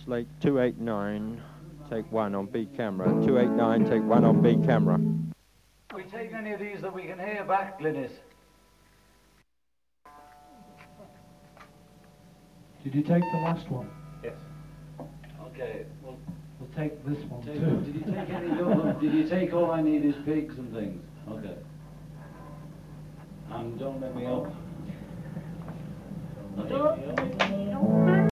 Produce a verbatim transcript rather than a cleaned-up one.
Slate two eight nine, take one on B camera. two eight nine, take one on B camera. We take any of these that we can hear back, Glynis. Did you take the last one? Yes. Okay. Well, We'll take this one take, too. did you take any of them? Did you take all I need is pigs and things? Okay. And don't let me up. Don't let me up.